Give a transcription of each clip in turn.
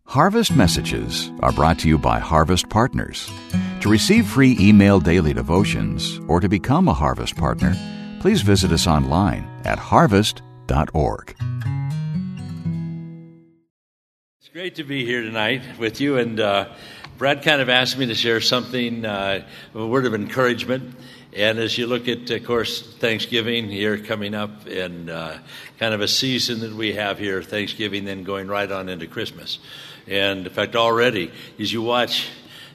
Harvest Messages are brought to you by Harvest Partners. To receive free email daily devotions or to become a Harvest Partner, please visit us online at harvest.org. It's great to be here tonight with you, and Brad kind of asked me to share something, a word of encouragement. And as you look at, of course, Thanksgiving here coming up, and kind of a season that we have here, Thanksgiving, then going right on into Christmas. And in fact, already, as you watch,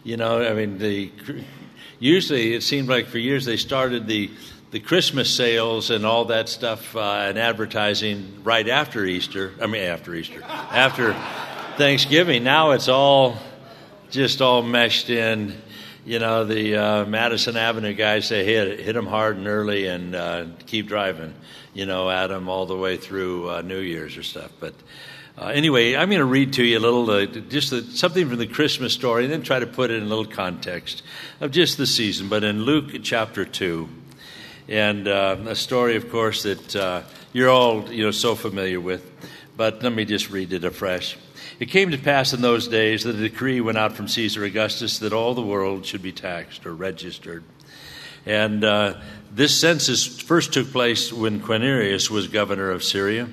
usually it seemed like for years they started the Christmas sales and all that stuff and advertising right after Thanksgiving. Now it's all meshed in. The Madison Avenue guys say hit them hard and early and keep driving, at them all the way through New Year's or stuff. But anyway, I'm going to read to you a little, something from the Christmas story, and then try to put it in a little context of just the season. But in Luke chapter 2, and a story, of course, that you're all so familiar with. But let me just read it afresh. It came to pass in those days that a decree went out from Caesar Augustus that all the world should be taxed or registered. And this census first took place when Quirinius was governor of Syria.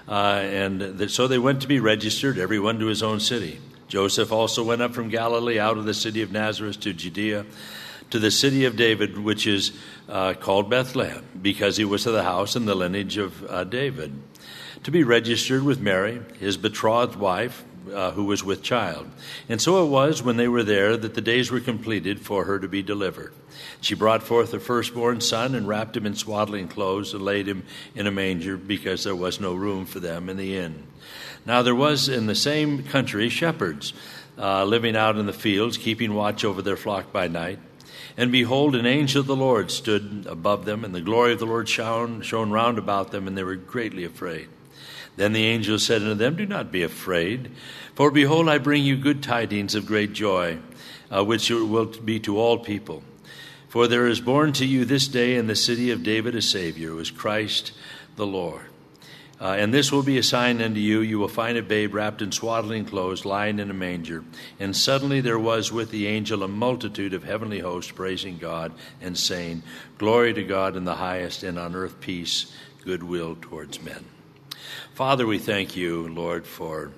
So they went to be registered, everyone to his own city. Joseph also went up from Galilee out of the city of Nazareth to Judea, to the city of David, which is called Bethlehem, because he was of the house and the lineage of David, to be registered with Mary, his betrothed wife, who was with child. And so it was, when they were there, that the days were completed for her to be delivered. She brought forth her firstborn son and wrapped him in swaddling clothes and laid him in a manger, because there was no room for them in the inn. Now there was in the same country shepherds living out in the fields, keeping watch over their flock by night. And behold, an angel of the Lord stood above them, and the glory of the Lord shone round about them, and they were greatly afraid. Then the angel said unto them, Do not be afraid, for behold, I bring you good tidings of great joy, which will be to all people. For there is born to you this day in the city of David a Savior, who is Christ the Lord. And this will be a sign unto you. You will find a babe wrapped in swaddling clothes, lying in a manger. And suddenly there was with the angel a multitude of heavenly hosts, praising God and saying, Glory to God in the highest, and on earth peace, goodwill towards men. Father, we thank you, Lord, for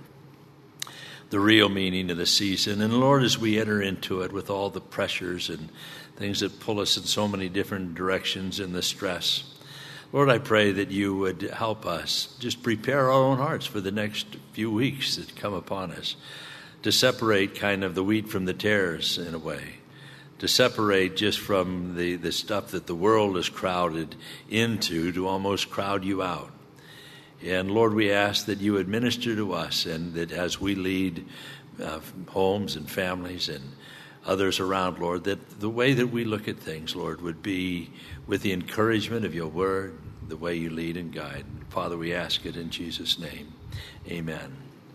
the real meaning of the season. And Lord, as we enter into it with all the pressures and things that pull us in so many different directions and the stress, Lord, I pray that you would help us just prepare our own hearts for the next few weeks that come upon us, to separate kind of the wheat from the tares in a way, to separate just from the stuff that the world is crowded into, to almost crowd you out. And Lord, we ask that you would minister to us, and that as we lead homes and families and others around, Lord, that the way that we look at things, Lord, would be with the encouragement of your word, the way you lead and guide. Father, we ask it in Jesus' name. Amen.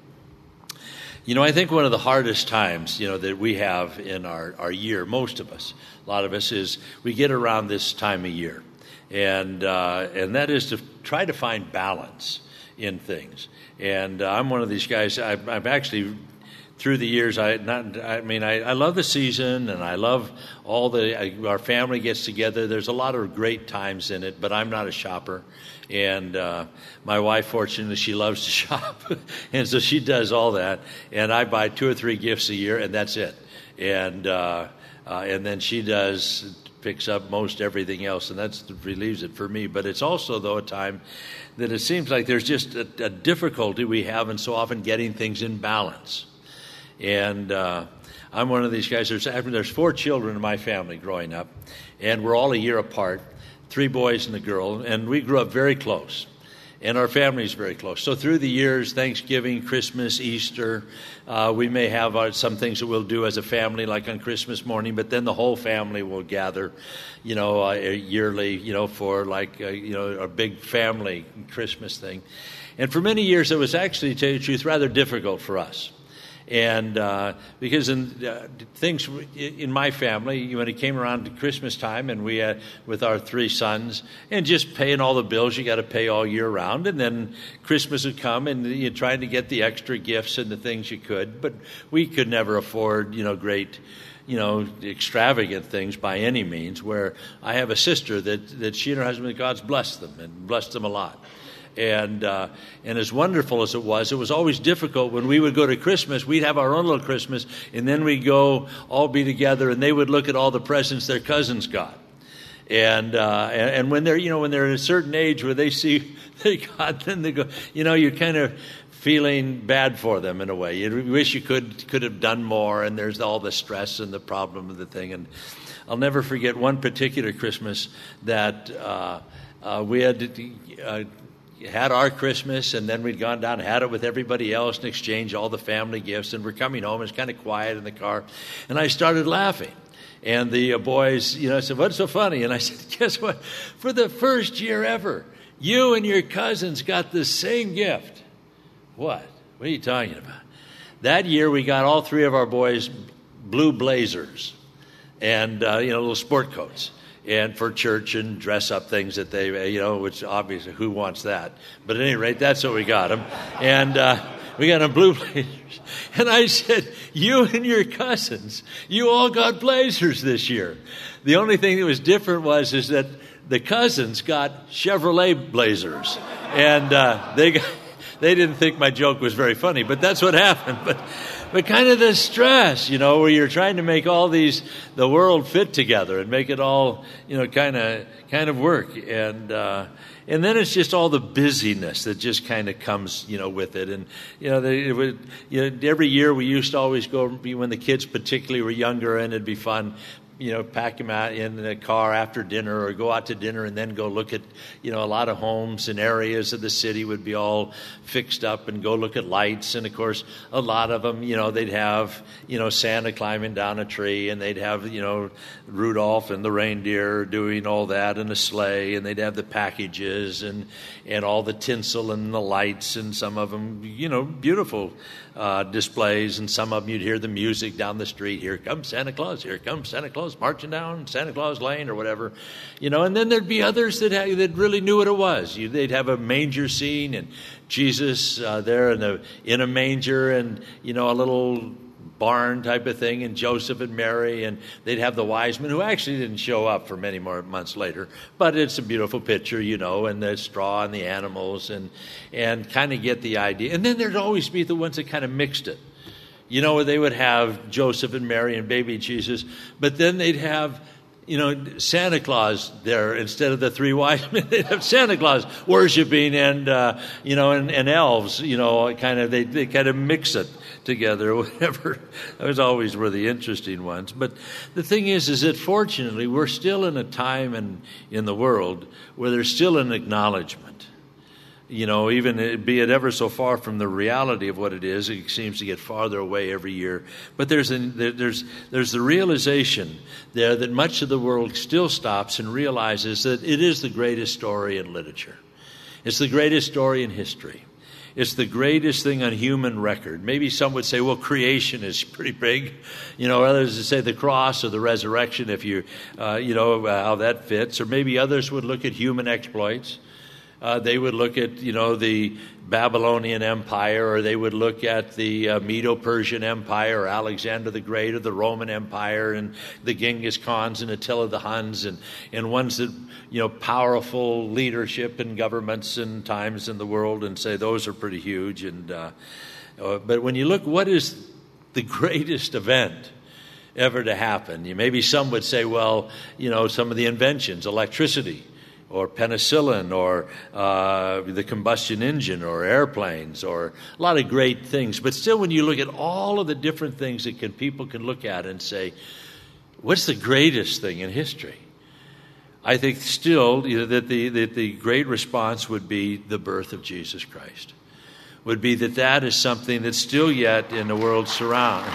I think one of the hardest times, that we have in our year, most of us, a lot of us, is we get around this time of year. And that is to try to find balance in things. And I'm one of these guys. I've actually, through the years, I love the season, and I love our family gets together. There's a lot of great times in it, but I'm not a shopper. And my wife, fortunately, she loves to shop, and so she does all that. And I buy 2 or 3 gifts a year, and that's it. And then she picks up most everything else, and that relieves it for me. But it's also, though, a time that it seems like there's just a difficulty we have in so often getting things in balance. And I'm one of these guys. There's 4 children in my family growing up, and we're all a year apart, 3 boys and a girl, and we grew up very close. And our family is very close. So through the years, Thanksgiving, Christmas, Easter, we may have some things that we'll do as a family, like on Christmas morning, but then the whole family will gather, yearly, for a big family Christmas thing. And for many years, it was actually, to tell you the truth, rather difficult for us. And because things in my family, when it came around to Christmas time, and we had with our 3 sons, and just paying all the bills you got to pay all year round, and then Christmas would come, and you're trying to get the extra gifts and the things you could, but we could never afford, great, extravagant things by any means. Where I have a sister that she and her husband, God's blessed them and blessed them a lot. And as wonderful as it was always difficult when we would go to Christmas. We'd have our own little Christmas, and then we'd go all be together, and they would look at all the presents their cousins got. And when they're at a certain age where they see they got, then they go, you're kind of feeling bad for them in a way. You wish you could have done more, and there's all the stress and the problem of the thing. And I'll never forget one particular Christmas that we had our Christmas, and then we'd gone down and had it with everybody else and exchanged all the family gifts, and we're coming home. It's kind of quiet in the car, and I started laughing. And the boys, said, "What's so funny?" And I said, "Guess what? For the first year ever, you and your cousins got the same gift." What? What are you talking about? That year, we got all 3 of our boys blue blazers and, little sport coats. And for church and dress-up things that they, which obviously, who wants that? But at any rate, that's what we got them. And we got them blue blazers. And I said, "You and your cousins, you all got blazers this year." The only thing that was different is that the cousins got Chevrolet blazers. And they didn't think my joke was very funny, but that's what happened. But kind of the stress, where you're trying to make all the world fit together and make it all, kind of work. And then it's just all the busyness that just kind of comes, with it. And, every year we used to always go, when the kids particularly were younger, and it'd be fun, pack them out in the car after dinner, or go out to dinner and then go look at, a lot of homes and areas of the city would be all fixed up, and go look at lights. And of course, a lot of them, they'd have, Santa climbing down a tree, and they'd have, Rudolph and the reindeer doing all that in a sleigh, and they'd have the packages and all the tinsel and the lights, and some of them, beautiful displays, and some of them you'd hear the music down the street. Here comes Santa Claus, here comes Santa Claus, marching down Santa Claus Lane or whatever, and then there'd be others that really knew what it was. They'd have a manger scene, and Jesus there in a manger, and a little barn type of thing, and Joseph and Mary, and they'd have the wise men, who actually didn't show up for many more months later, but it's a beautiful picture, and the straw and the animals, and kind of get the idea. And then there'd always be the ones that kind of mixed it, where they would have Joseph and Mary and baby Jesus, but then they'd have Santa Claus there instead of the 3 wise men. They'd have Santa Claus worshiping, and and elves, kind of they kind of mix it together or whatever. Those always were the interesting ones. But the thing is that fortunately we're still in a time in the world where there's still an acknowledgement. Even be it ever so far from the reality of what it is, it seems to get farther away every year. But there's the realization there that much of the world still stops and realizes that it is the greatest story in literature. It's the greatest story in history. It's the greatest thing on human record. Maybe some would say, well, creation is pretty big. Others would say the cross or the resurrection, if how that fits. Or maybe others would look at human exploits. They would look at, the Babylonian Empire, or they would look at the Medo-Persian Empire, or Alexander the Great, or the Roman Empire, and the Genghis Khans and Attila the Huns, and ones that, powerful leadership and governments and times in the world, and say those are pretty huge. But when you look, what is the greatest event ever to happen? Maybe some would say, well, some of the inventions, electricity, or penicillin, or the combustion engine, or airplanes, or a lot of great things. But still, when you look at all of the different things that people can look at and say, what's the greatest thing in history? I think still that the great response would be the birth of Jesus Christ. Would be that is something that's still yet in the world surround.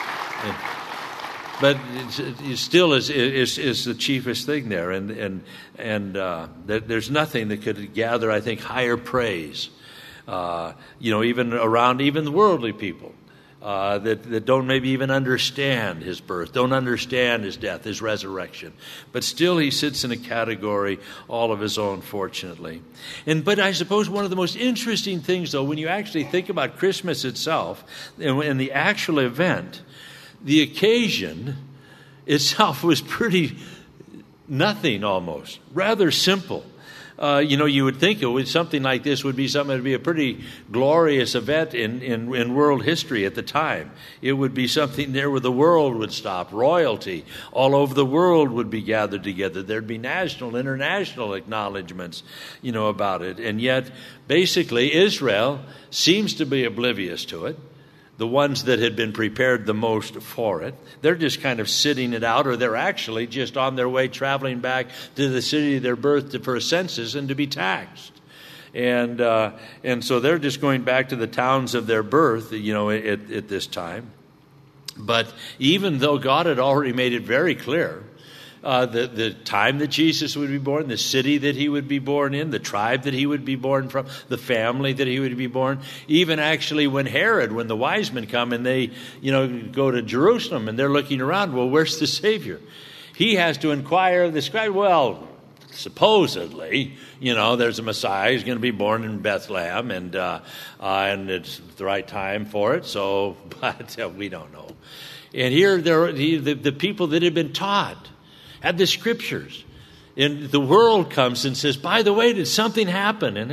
But it still is the chiefest thing there, and there's nothing that could gather, I think, higher praise. Even around even the worldly people, that don't maybe even understand his birth, don't understand his death, his resurrection. But still he sits in a category all of his own, fortunately. But I suppose one of the most interesting things, though, when you actually think about Christmas itself and the actual event, the occasion itself was pretty nothing almost, rather simple. You would think something like this would be something that would be a pretty glorious event in world history at the time. It would be something there where the world would stop. Royalty all over the world would be gathered together. There'd be national, international acknowledgments, about it. And yet, basically, Israel seems to be oblivious to it. The ones that had been prepared the most for it, they're just kind of sitting it out, or they're actually just on their way traveling back to the city of their birth for a census and to be taxed. And so they're just going back to the towns of their birth, at this time. But even though God had already made it very clear, the time that Jesus would be born, the city that he would be born in, the tribe that he would be born from, the family that he would be born. Even actually when the wise men come and they, go to Jerusalem and they're looking around, well, where's the Savior? He has to inquire of the scribe. Well, supposedly, there's a Messiah. He's going to be born in Bethlehem, and it's the right time for it. So, but we don't know. And here, the people that had been taught had the scriptures. And the world comes and says, by the way, did something happen? And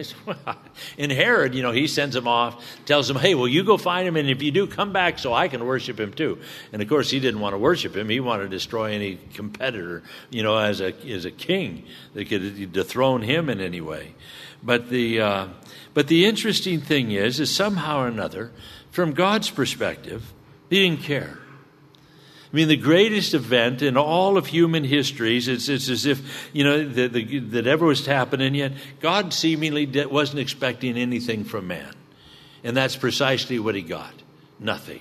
Herod, he sends him off, tells him, hey, well, you go find him, and if you do, come back so I can worship him too. And of course, he didn't want to worship him. He wanted to destroy any competitor, as a king that could dethrone him in any way. But the interesting thing is somehow or another, from God's perspective, he didn't care. I mean, the greatest event in all of human histories, it's as if, that ever was happening, yet God seemingly wasn't expecting anything from man. And that's precisely what he got. Nothing.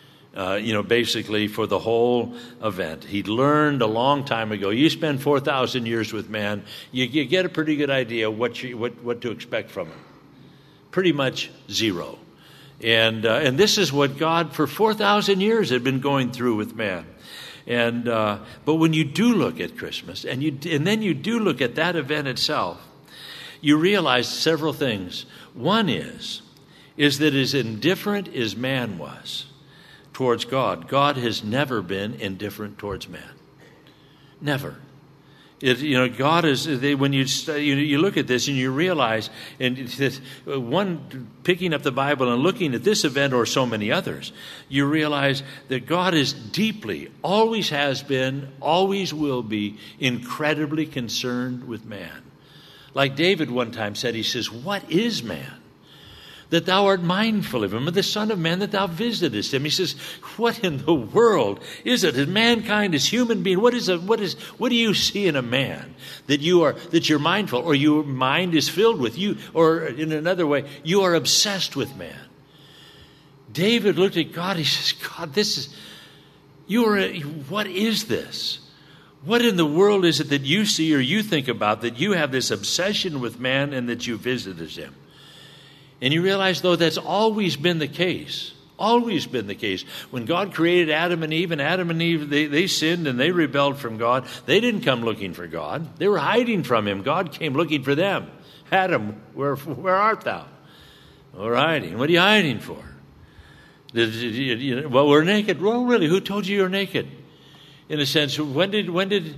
Basically for the whole event. He'd learned a long time ago, you spend 4,000 years with man, you get a pretty good idea what to expect from him. Pretty much zero. And this is what God for 4,000 years had been going through with man. But when you do look at Christmas and then you do look at that event itself, you realize several things. One is that as indifferent as man was towards God, God has never been indifferent towards man. Never. God is, when you look at this and you realize, picking up the Bible and looking at this event or so many others, you realize that God is deeply, always has been, always will be, incredibly concerned with man. Like David one time said, he says, what is man? That thou art mindful of him, of the Son of Man, that thou visitest him. He says, what in the world is it? As mankind, as human being, what do you see in a man that you're mindful, or your mind is filled with you, or in another way, you are obsessed with man? David looked at God, he says, God, what is this? What in the world is it that you see or you think about that you have this obsession with man and that you visited him? And you realize, though, that's always been the case. Always been the case. When God created Adam and Eve, they sinned and they rebelled from God. They didn't come looking for God. They were hiding from him. God came looking for them. Adam, where art thou? We're hiding. What are you hiding for? Well, we're naked. Well, really, who told you you're naked? In a sense, when did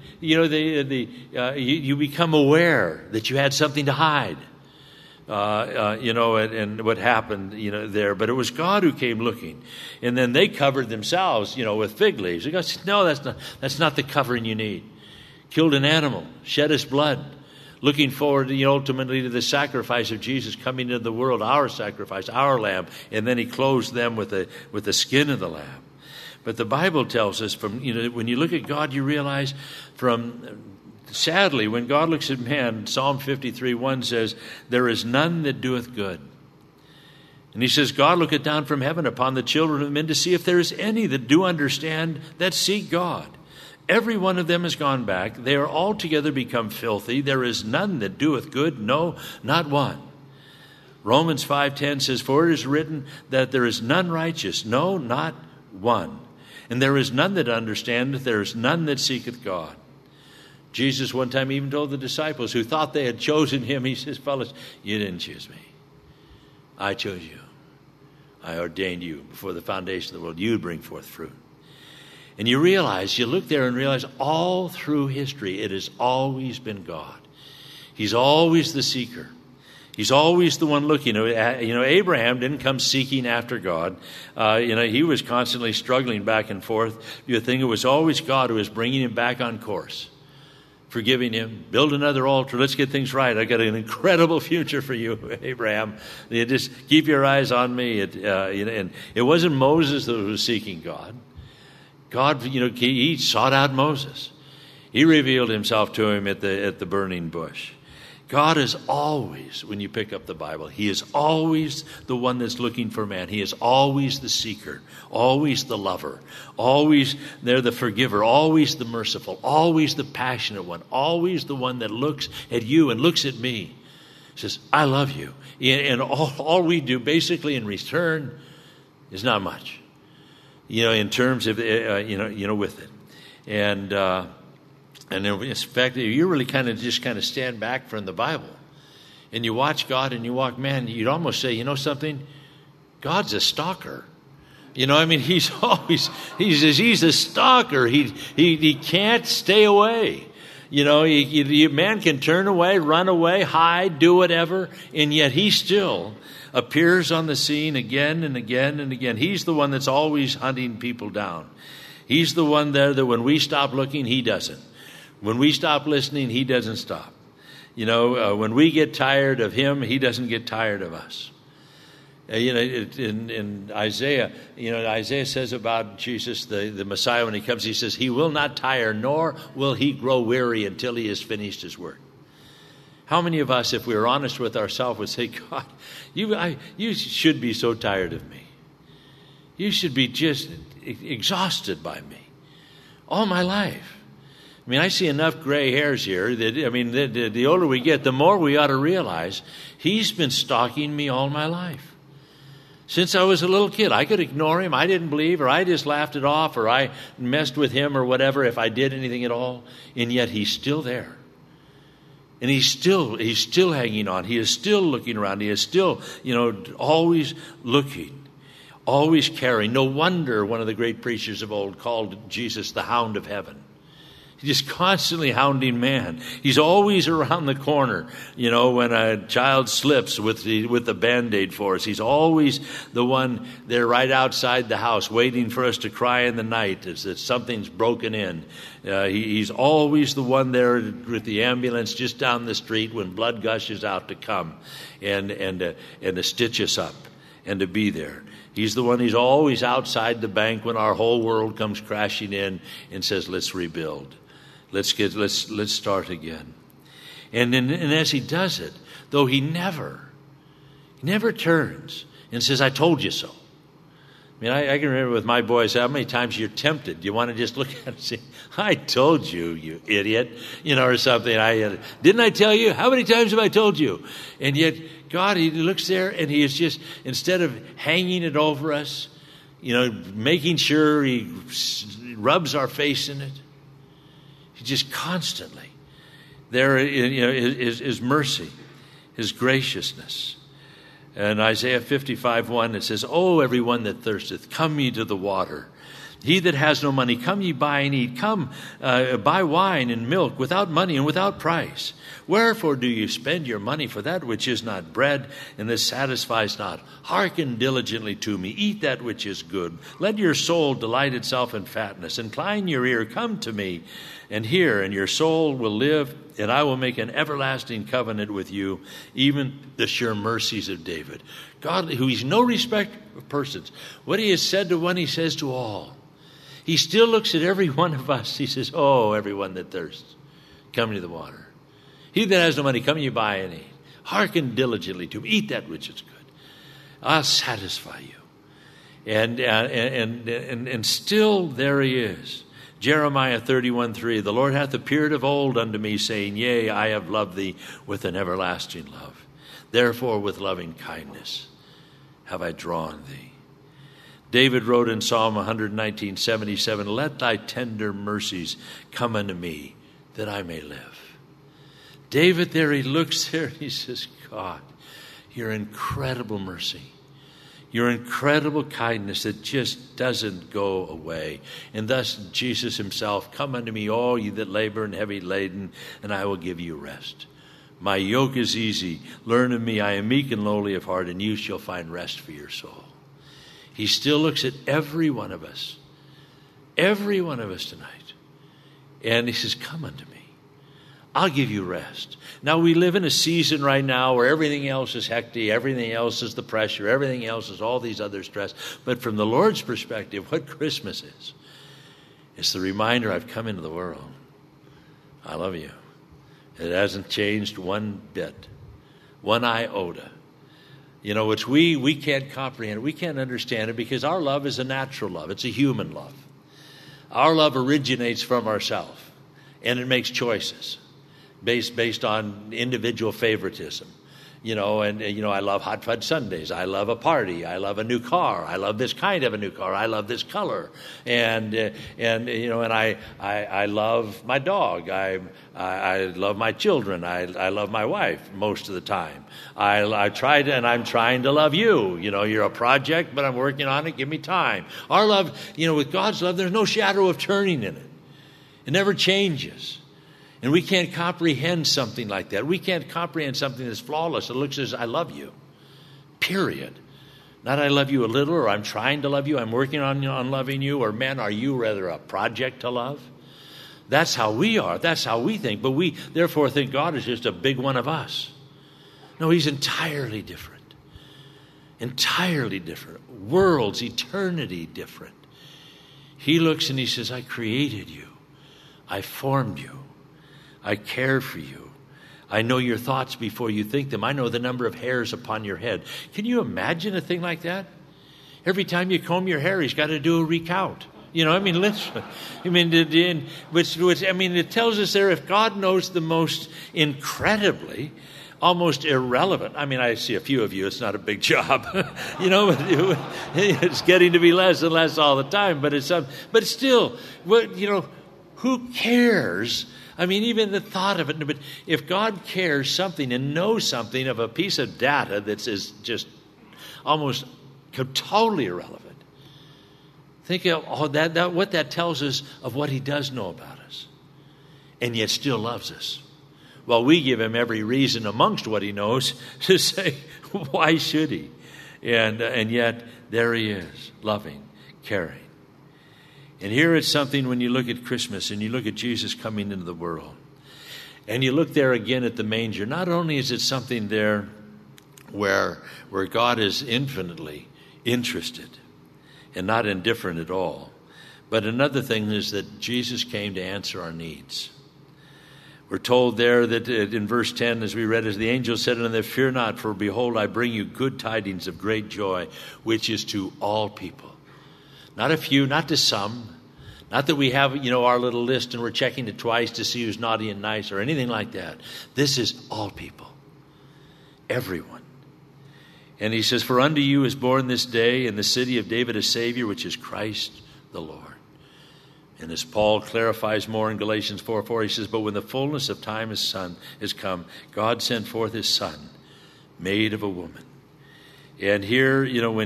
you become aware that you had something to hide? And what happened, there. But it was God who came looking. And then they covered themselves, with fig leaves. God said, no, that's not the covering you need. Killed an animal, shed his blood, looking forward, ultimately to the sacrifice of Jesus coming into the world, our sacrifice, our lamb. And then he clothes them with the skin of the lamb. But the Bible tells us when you look at God, you realize sadly, when God looks at man, Psalm 53:1 says, there is none that doeth good. And he says, God looketh down from heaven upon the children of men to see if there is any that do understand, that seek God. Every one of them has gone back. They are altogether become filthy. There is none that doeth good, no, not one. Romans 5:10 says, "For it is written that there is none righteous, no, not one. And there is none that understandeth, there is none that seeketh God." Jesus one time even told the disciples who thought they had chosen him, he says, "Fellas, you didn't choose me. I chose you. I ordained you before the foundation of the world. You would bring forth fruit." And you look there and realize all through history, it has always been God. He's always the seeker. He's always the one looking. Abraham didn't come seeking after God. He was constantly struggling back and forth. You think it was always God who was bringing him back on course, forgiving him. Build another altar. Let's get things right. I got an incredible future for you, Abraham. You just keep your eyes on me. And it wasn't Moses that was seeking God. God, he sought out Moses. He revealed himself to him at the burning bush. God is always, when you pick up the Bible, he is always the one that's looking for man. He is always the seeker, always the lover, always there the forgiver, always the merciful, always the passionate one, always the one that looks at you and looks at me. Says, "I love you." And all we do basically in return is not much, in terms of, with it. And in fact, you really kind of stand back from the Bible and you watch God and you walk, man, you'd almost say, something? God's a stalker. He's always, he's a stalker. He can't stay away. Man can turn away, run away, hide, do whatever, and yet he still appears on the scene again and again and again. He's the one that's always hunting people down. He's the one there that when we stop looking, he doesn't. When we stop listening, he doesn't stop. When we get tired of him, he doesn't get tired of us. In Isaiah, Isaiah says about Jesus, the Messiah, when he comes, he says, "He will not tire, nor will he grow weary until he has finished his work." How many of us, if we were honest with ourselves, would say, "God, you should be so tired of me. You should be just exhausted by me all my life." I see enough gray hairs here that, the older we get, the more we ought to realize he's been stalking me all my life. Since I was a little kid, I could ignore him. I didn't believe, or I just laughed it off, or I messed with him or whatever if I did anything at all. And yet he's still there. And he's still hanging on. He is still looking around. He is still, always looking, always caring. No wonder one of the great preachers of old called Jesus the Hound of Heaven. He's just constantly hounding man. He's always around the corner, when a child slips with the Band-Aid for us. He's always the one there right outside the house waiting for us to cry in the night as that something's broken in. He's always the one there with the ambulance just down the street when blood gushes out to come and to stitch us up and to be there. He's the one, he's always outside the bank when our whole world comes crashing in and says, "Let's rebuild. Let's start again." And as he does it, though he never turns and says, "I told you so." I can remember with my boys how many times you're tempted. You want to just look at it and say, "I told you, you idiot," or something. Didn't I tell you? How many times have I told you? And yet God, he looks there and he is just, instead of hanging it over us, making sure he rubs our face in it, he just constantly there, his mercy, his graciousness. And Isaiah 55:1, it says, "O everyone that thirsteth, come ye to the water. He that has no money, come ye buy and eat. Come, buy wine and milk without money and without price. Wherefore do you spend your money for that which is not bread, and that satisfies not? Hearken diligently to me. Eat that which is good. Let your soul delight itself in fatness. Incline your ear. Come to me, and hear, and your soul will live, and I will make an everlasting covenant with you, even the sure mercies of David." God, who is no respecter of persons. What he has said to one, he says to all. He still looks at every one of us. He says, "Oh, everyone that thirsts, come to the water. He that has no money, come ye buy and eat. Hearken diligently to me. Eat that which is good. I'll satisfy you." And still there he is. Jeremiah 31:3, "The Lord hath appeared of old unto me, saying, Yea, I have loved thee with an everlasting love. Therefore, with loving kindness have I drawn thee. David wrote in Psalm 119:77, let thy tender mercies come unto me, that I may live. David there, he looks there and he says, God, your incredible mercy, your incredible kindness that just doesn't go away. And thus Jesus himself, come unto me, all ye that labor and heavy laden, and I will give you rest. My yoke is easy. Learn of me. I am meek and lowly of heart, and you shall find rest for your soul. He still looks at every one of us tonight. And he says, come unto me. I'll give you rest. Now, we live in a season right now where everything else is hectic, everything else is the pressure, everything else is all these other stress. But from the Lord's perspective, what Christmas is, it's the reminder I've come into the world. I love you. It hasn't changed one bit, one iota. You know, which we can't comprehend. We can't understand it because our love is a natural love. It's a human love. Our love originates from ourselves, and it makes choices based on individual favoritism. You know, and I love hot fudge sundaes. I love a party. I love a new car. I love this kind of a new car. I love this color. And I love my dog. I love my children. I love my wife most of the time. I'm trying to love you. You know, you're a project, but I'm working on it. Give me time. Our love, with God's love, there's no shadow of turning in it. It never changes. And we can't comprehend something like that. We can't comprehend something that's flawless. It looks as I love you, period. Not I love you a little, or I'm trying to love you, I'm working on loving you, or man, are you rather a project to love? That's how we are. That's how we think. But we therefore think God is just a big one of us. No, he's entirely different. Entirely different. Worlds, eternity different. He looks and he says, I created you. I formed you. I care for you. I know your thoughts before you think them. I know the number of hairs upon your head. Can you imagine a thing like that? Every time you comb your hair, he's got to do a recount. Literally. It tells us there if God knows the most incredibly, almost irrelevant. I see a few of you. It's not a big job. It's getting to be less and less all the time. But still, who cares? Even the thought of it. But if God cares something and knows something of a piece of data that is just almost totally irrelevant, think of what that tells us of what he does know about us, and yet still loves us. Well, we give him every reason amongst what he knows to say, why should he? And yet there he is, loving, caring. And here it's something when you look at Christmas and you look at Jesus coming into the world, and you look there again at the manger, not only is it something there where God is infinitely interested and not indifferent at all, but another thing is that Jesus came to answer our needs. We're told there that in verse 10, as we read, as the angel said unto them, fear not, for behold, I bring you good tidings of great joy, which is to all people. Not a few, not to some. Not that we have, our little list and we're checking it twice to see who's naughty and nice or anything like that. This is all people. Everyone. And he says, for unto you is born this day in the city of David a Savior, which is Christ the Lord. And as Paul clarifies more in Galatians 4:4, he says, but when the fullness of time has come, God sent forth his Son, made of a woman. And here,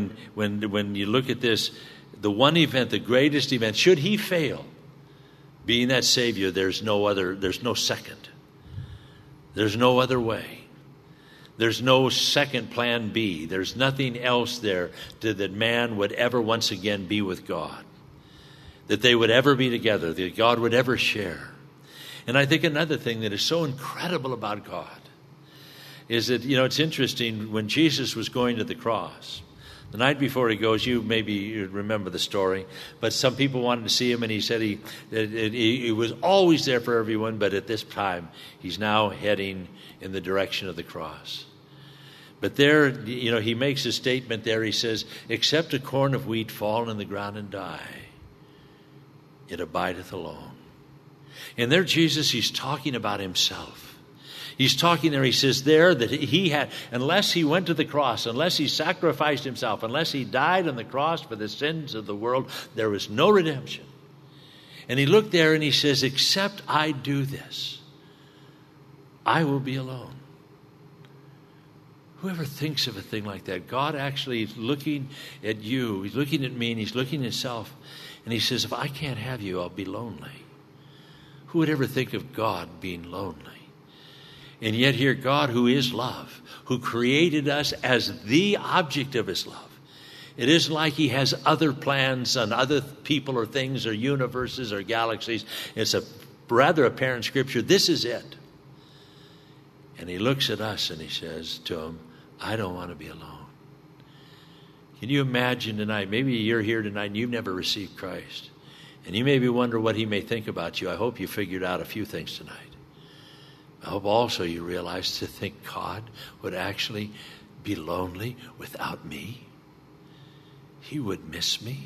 when you look at this, the one event, the greatest event, should he fail, being that Savior, there's no second. There's no other way. There's no second plan B. There's nothing else there that man would ever once again be with God, that they would ever be together, that God would ever share. And I think another thing that is so incredible about God is that, it's interesting, when Jesus was going to the cross, the night before he goes, you remember the story, but some people wanted to see him, and he said he was always there for everyone, but at this time, he's now heading in the direction of the cross. But there, he makes a statement there. He says, except a corn of wheat fall in the ground and die, it abideth alone. And there Jesus, he's talking about himself. He's talking there, he says there that he had, unless he went to the cross, unless he sacrificed himself, unless he died on the cross for the sins of the world, there was no redemption. And he looked there and he says, except I do this, I will be alone. Whoever thinks of a thing like that, God actually is looking at you, he's looking at me, and he's looking at himself, and he says, if I can't have you, I'll be lonely. Who would ever think of God being lonely? And yet here, God, who is love, who created us as the object of his love. It isn't like he has other plans on other people or things or universes or galaxies. It's a rather apparent scripture. This is it. And he looks at us and he says to him, I don't want to be alone. Can you imagine tonight, maybe you're here tonight and you've never received Christ. And you maybe wonder what he may think about you. I hope you figured out a few things tonight. I hope also you realize to think God would actually be lonely without me. He would miss me.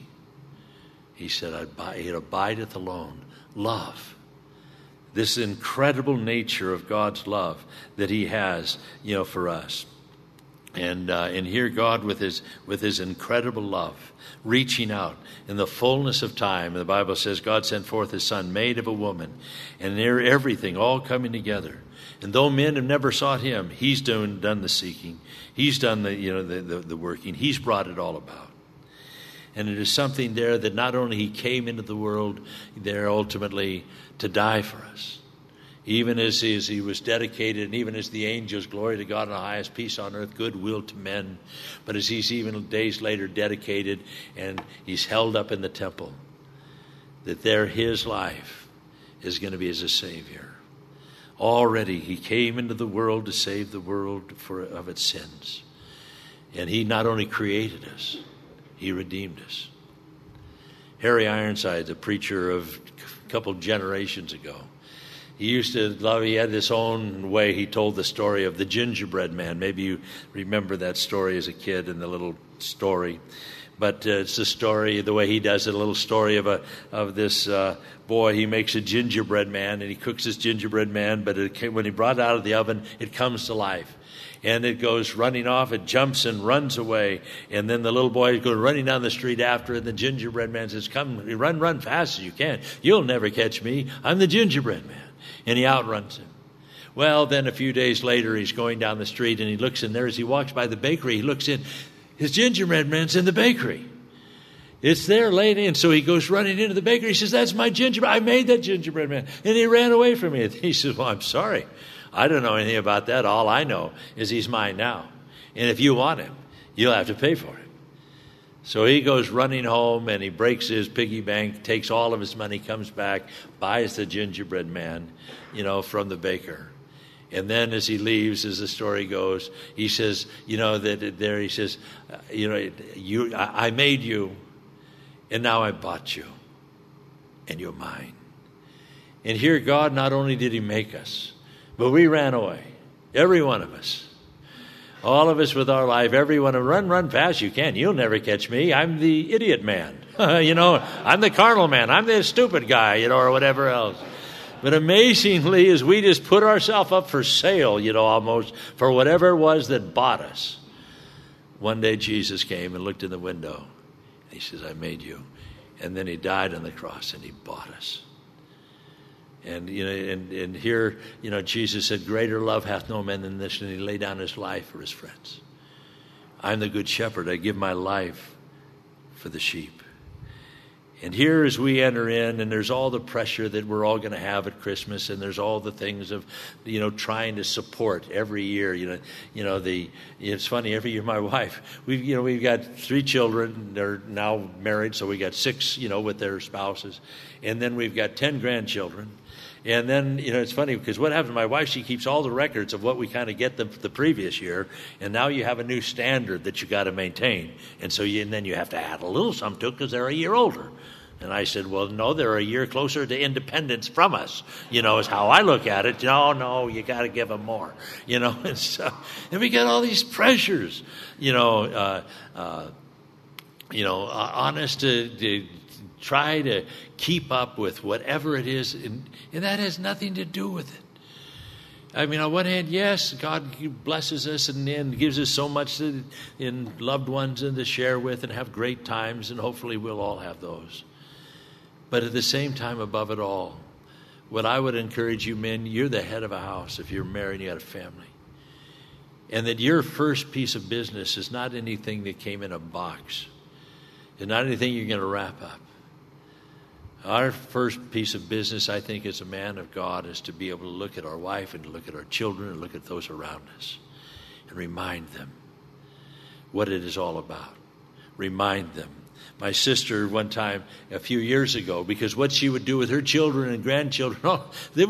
He said, it abideth alone. Love. This incredible nature of God's love that he has, for us. And here God with his incredible love, reaching out in the fullness of time. The Bible says God sent forth his Son, made of a woman, and there everything all coming together. And though men have never sought him, he's done the seeking. He's done the working. He's brought it all about. And it is something there that not only he came into the world there ultimately to die for us, even as he was dedicated, and even as the angels, glory to God in the highest, peace on earth, goodwill to men, but as he's even days later dedicated and he's held up in the temple, that there his life is going to be as a Savior. Already he came into the world to save the world of its sins. And he not only created us, he redeemed us. Harry Ironside, the preacher of a couple generations ago, he had this own way. He told the story of the gingerbread man. Maybe you remember that story as a kid in the little story. But it's the story, the way he does it, a little story of this boy. He makes a gingerbread man, and he cooks this gingerbread man, but when he brought it out of the oven, it comes to life. And it goes running off, it jumps and runs away. And then the little boy goes running down the street after it, and the gingerbread man says, come, run fast as you can. You'll never catch me. I'm the gingerbread man. And he outruns him. Well, then a few days later, he's going down the street, and he looks in there. As he walks by the bakery, he looks in. His gingerbread man's in the bakery. It's there laying in. So he goes running into the bakery. He says, that's my gingerbread. I made that gingerbread man. And he ran away from me. He says, well, I'm sorry. I don't know anything about that. All I know is he's mine now. And if you want him, you'll have to pay for him. So he goes running home, and he breaks his piggy bank, takes all of his money, comes back, buys the gingerbread man, from the baker. And then as he leaves, as the story goes, he says, he says, I made you, and now I bought you, and you're mine. And here God, not only did he make us, but we ran away. Every one of us. All of us with our life, everyone, run fast you can. You'll never catch me. I'm the idiot man. I'm the carnal man. I'm the stupid guy, or whatever else. But amazingly, as we just put ourselves up for sale, almost, for whatever it was that bought us, one day Jesus came and looked in the window. And he says, I made you. And then he died on the cross, and he bought us. And here, Jesus said, greater love hath no man than this, and he laid down his life for his friends. I'm the good shepherd. I give my life for the sheep. And here as we enter in, and there's all the pressure that we're all going to have at Christmas, and there's all the things of, trying to support every year. It's funny, every year my wife, we've got 3 children. They're now married, so we got 6, with their spouses. And then we've got 10 grandchildren. And then, it's funny because what happens to my wife, she keeps all the records of what we kind of get the previous year. And now you have a new standard that you got to maintain. And so then you have to add a little something to it because they're a year older. And I said, well, no, they're a year closer to independence from us, is how I look at it. No, you got to give them more, and so, and we got all these pressures, on us to try to keep up with whatever it is, and that has nothing to do with it. I mean, on one hand, yes, God blesses us and gives us so much in loved ones and to share with and have great times, and hopefully we'll all have those. But at the same time, above it all, what I would encourage you men, you're the head of a house if you're married and you got a family. And that your first piece of business is not anything that came in a box. It's not anything you're going to wrap up. Our first piece of business, I think, as a man of God, is to be able to look at our wife and to look at our children and look at those around us and remind them what it is all about. Remind them. My sister, one time, a few years ago, because what she would do with her children and grandchildren,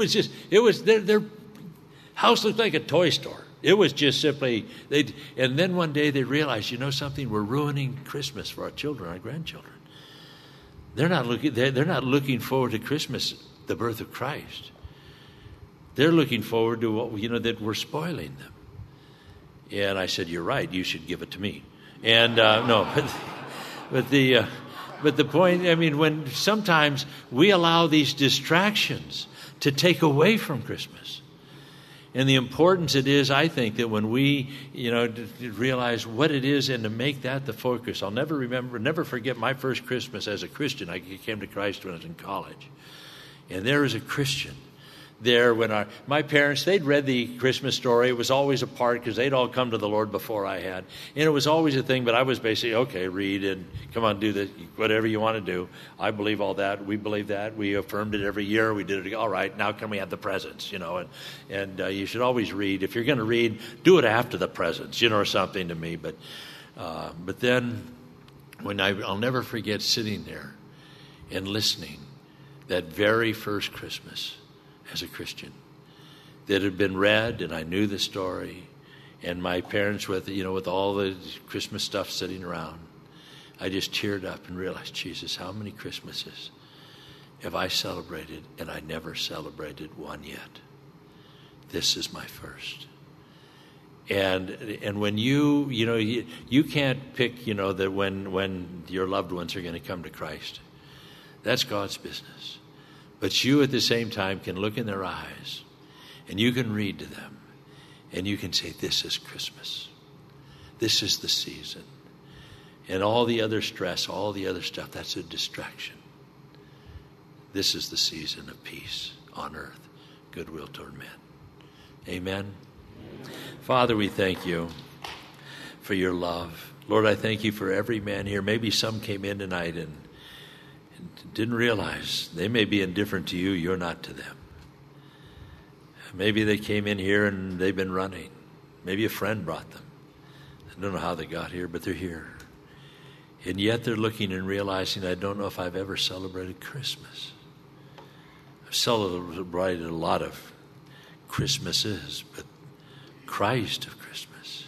their house looked like a toy store. It was just simply, and then one day they realized, you know something, we're ruining Christmas for our children, our grandchildren. They're not looking forward to Christmas, the birth of Christ. They're looking forward to that we're spoiling them. And I said, you're right, you should give it to me. And no, but the point, I mean, when sometimes we allow these distractions to take away from Christmas. And the importance it is, I think, that when we, realize what it is and to make that the focus. I'll never forget my first Christmas as a Christian. I came to Christ when I was in college. And there was a Christian there when my parents, they'd read the Christmas story. It was always a part because they'd all come to the Lord before I had. And it was always a thing, but I was basically, okay, read and come on, do this, whatever you want to do. I believe all that. We believe that. We affirmed it every year. We did it. All right, now can we have the presents, and you should always read. If you're going to read, do it after the presents, or something to me. But then when I'll never forget sitting there and listening that very first Christmas as a Christian, that had been read, and I knew the story, and my parents with all the Christmas stuff sitting around, I just teared up and realized, Jesus, how many Christmases have I celebrated, and I never celebrated one yet? This is my first. And when you can't pick, that when your loved ones are going to come to Christ, that's God's business. But you at the same time can look in their eyes and you can read to them and you can say, this is Christmas. This is the season. And all the other stress, all the other stuff, that's a distraction. This is the season of peace on earth, goodwill toward men. Amen. Father, we thank you for your love. Lord, I thank you for every man here. Maybe some came in tonight and didn't realize they may be indifferent to you, you're not to them. Maybe they came in here and they've been running. Maybe a friend brought them. I don't know how they got here, but they're here. And yet they're looking and realizing, I don't know if I've ever celebrated Christmas. I've celebrated a lot of Christmases, but Christ of Christmas,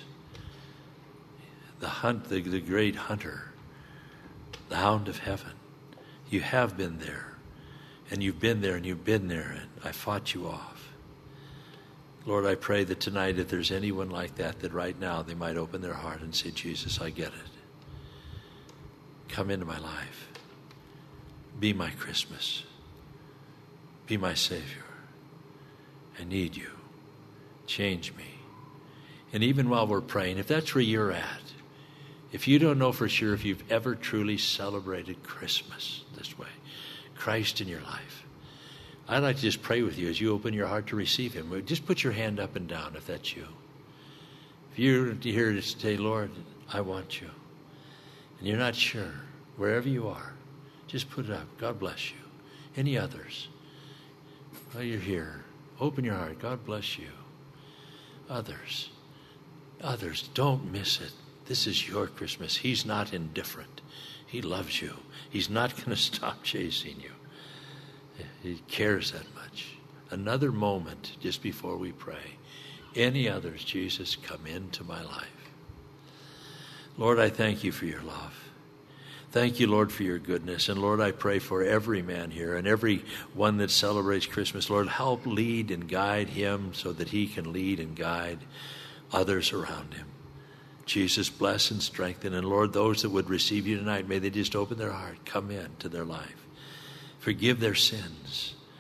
the great hunter, the hound of heaven. You have been there, and you've been there, and you've been there, and I fought you off. Lord, I pray that tonight, if there's anyone like that right now they might open their heart and say, Jesus, I get it. Come into my life. Be my Christmas. Be my Savior. I need you. Change me. And even while we're praying, if that's where you're at, if you don't know for sure if you've ever truly celebrated Christmas this way, Christ in your life, I'd like to just pray with you as you open your heart to receive him. Just put your hand up and down if that's you. If you're here to say, Lord, I want you, and you're not sure, wherever you are, just put it up. God bless you. Any others? While you're here, open your heart. God bless you. Others, don't miss it. This is your Christmas. He's not indifferent. He loves you. He's not going to stop chasing you. He cares that much. Another moment just before we pray. Any others, Jesus, come into my life. Lord, I thank you for your love. Thank you, Lord, for your goodness. And Lord, I pray for every man here and every one that celebrates Christmas. Lord, help lead and guide him so that he can lead and guide others around him. Jesus, bless and strengthen. And Lord, those that would receive you tonight, may they just open their heart, come into their life. Forgive their sins.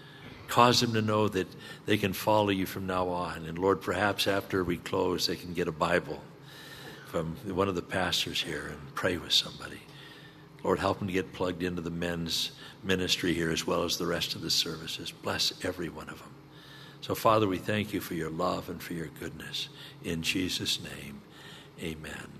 Cause them to know that they can follow you from now on. And Lord, perhaps after we close, they can get a Bible from one of the pastors here and pray with somebody. Lord, help them to get plugged into the men's ministry here as well as the rest of the services. Bless every one of them. So, Father, we thank you for your love and for your goodness. In Jesus' name, amen.